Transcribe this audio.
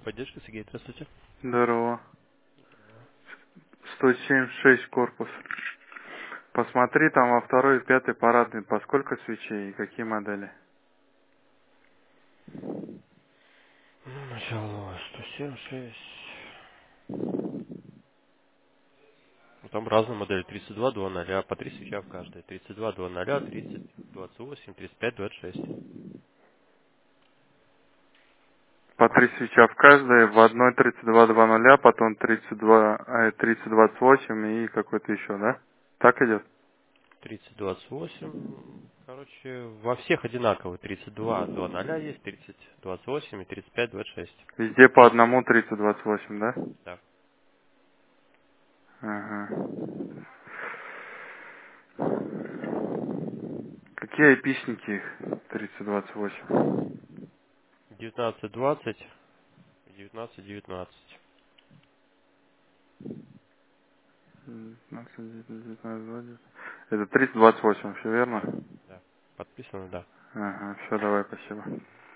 Техподдержка, Сергей, здравствуйте. Здорово. 176 корпус. Посмотри там во второй и пятой парадной, по сколько свечей и какие модели. Начало 176. Ну, там разные модели. 32, 2.0, по 3 свеча в каждой. 32, 2.0, 30, 28, 35, 26. По 3 свеча в каждой, в одной 32,2, потом 30,28 и какой-то еще, да? Так идет? 30, 28. Короче, во всех одинаковые. 32, 2.0 есть, 30, 28 и 35, 26. Везде по одному 30,28, да? Да. Ага. Какие айпишники их? 30,28. 19, 20, 19, 19. 19, 19, 20. Это 30,28, все верно? Да. Подписано, да. Ага, все, давай, спасибо.